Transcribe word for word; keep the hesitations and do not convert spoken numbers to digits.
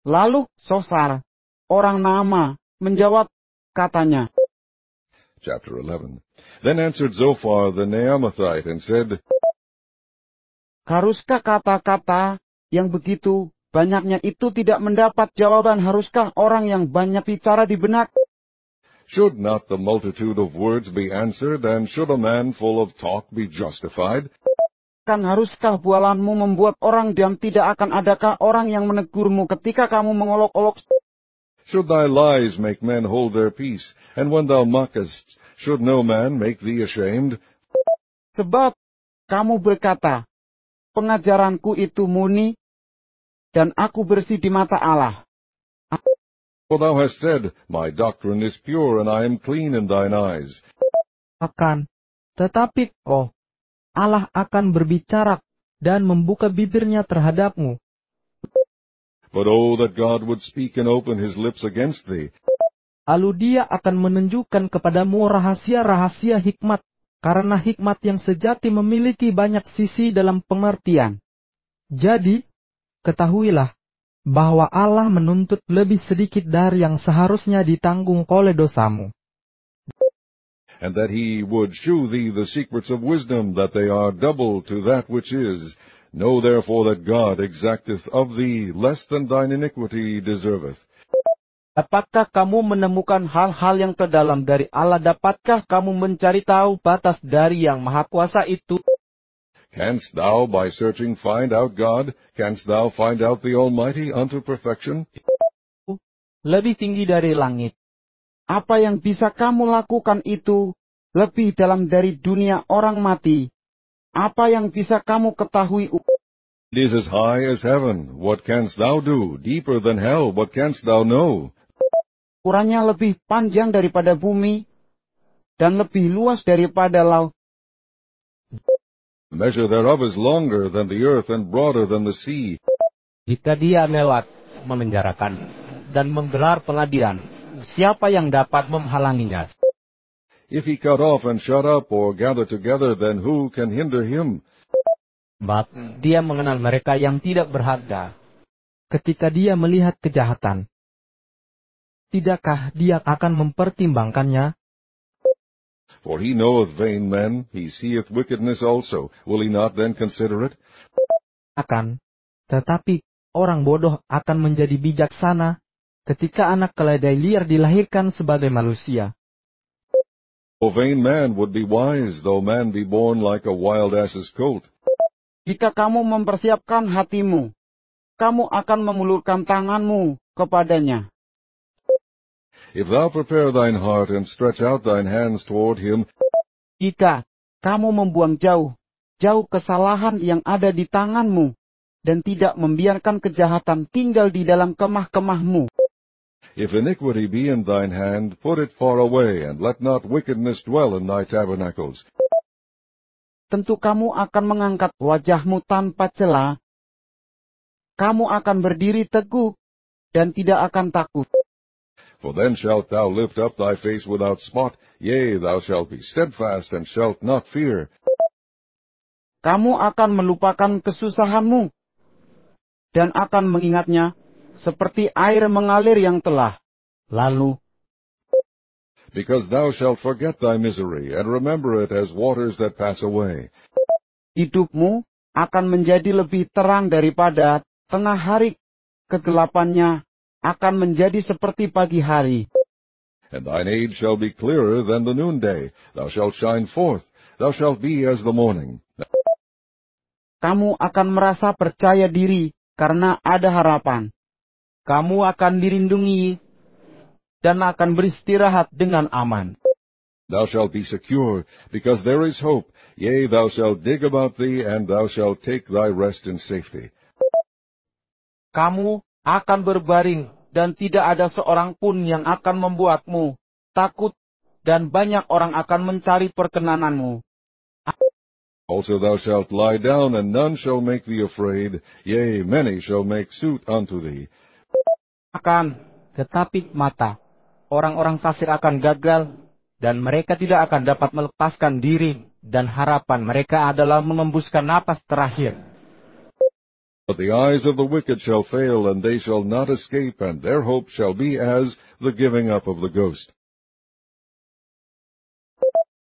Lalu Sosar, orang Naamah, menjawab, katanya. Chapter eleven. Then answered Zophar the Naamathite and said, Haruskah kata-kata yang begitu banyaknya itu tidak mendapat jawaban? Haruskah orang yang banyak bicara di benak? Should not the multitude of words be answered, and should a man full of talk be justified? Kan haruskah bualanmu membuat orang diam? Tidak akan adakah orang yang menegurmu ketika kamu mengolok-olok? Should thy lies make men hold their peace, and when thou mockest, should no man make thee ashamed? Sebab kamu berkata, pengajaranku itu murni, dan aku bersih di mata Allah. For thou hast said, My doctrine is pure, and I am clean in thine eyes. Akan tetapi, oh, Allah akan berbicara dan membuka bibirnya terhadapmu. But oh, that God would speak and open his lips against thee. Lalu dia akan menunjukkan kepadamu rahasia-rahasia hikmat, karena hikmat yang sejati memiliki banyak sisi dalam pengertian. Jadi, ketahuilah bahwa Allah menuntut lebih sedikit dari yang seharusnya ditanggung oleh dosamu. And that he would shew thee the secrets of wisdom, that they are double to that which is. Know therefore that God exacteth of thee less than thine iniquity deserveth. Dapatkah kamu menemukan hal-hal yang terdalam dari Allah? Dapatkah kamu mencari tahu batas dari yang Maha Kuasa itu? Canst thou by searching find out God? Canst thou find out the Almighty unto perfection? Lebih tinggi dari langit. Apa yang bisa kamu lakukan itu lebih dalam dari dunia orang mati? Apa yang bisa kamu ketahui? It is as high as heaven. What canst thou do? Deeper than hell. What canst thou know? Ukurannya lebih panjang daripada bumi, dan lebih luas daripada laut. Measure thereof is longer than the earth, and broader than the sea. Jika dia lewat, memenjarakan, dan menggelar pengadilan, siapa yang dapat menghalanginya? If he cut off and shut up, or gather together, then who can hinder him? Sebab dia mengenal mereka yang tidak berharga. Ketika dia melihat kejahatan, tidakkah dia akan mempertimbangkannya? For he knoweth vain men, he seeth wickedness also. Will he not then consider it? Akan tetapi orang bodoh akan menjadi bijaksana ketika anak keledai liar dilahirkan sebagai manusia. For vain man would be wise, though man be born like a wild ass's colt. Jika kamu mempersiapkan hatimu, kamu akan memulurkan tanganmu kepadanya. If thou prepare thine heart, and stretch out thine hands toward him, Jika kamu membuang jauh, jauh kesalahan yang ada di tanganmu, dan tidak membiarkan kejahatan tinggal di dalam kemah-kemahmu. if iniquity be in thine hand, put it far away, and let not wickedness dwell in thy tabernacles. Tentu kamu akan mengangkat wajahmu tanpa cela. Kamu akan berdiri teguh, dan tidak akan takut. For then shalt thou lift up thy face without spot, yea, thou shalt be steadfast, and shalt not fear. Kamu akan melupakan kesusahanmu, dan akan mengingatnya, seperti air mengalir yang telah lalu. Because thou shalt forget thy misery, and remember it as waters that pass away. Hidupmu akan menjadi lebih terang daripada tengah hari, kegelapannya akan menjadi seperti pagi hari. And thine age shall be clearer than the noonday. Thou shalt shine forth, thou shalt be as the morning. Kamu akan merasa percaya diri karena ada harapan. Kamu akan dilindungi dan akan beristirahat dengan aman. Thou shalt be secure, because there is hope. Yea, thou shalt dig about thee, and thou shalt take thy rest in safety. Kamu akan berbaring, dan tidak ada seorang pun yang akan membuatmu takut, dan banyak orang akan mencari perkenananmu. Also thou shalt lie down, and none shall make thee afraid. Yea, many shall make suit unto thee. Akan tetapi mata orang-orang fasik akan gagal, dan mereka tidak akan dapat melepaskan diri, dan harapan mereka adalah mengembuskan napas terakhir. But the eyes of the wicked shall fail, and they shall not escape, and their hope shall be as the giving up of the ghost.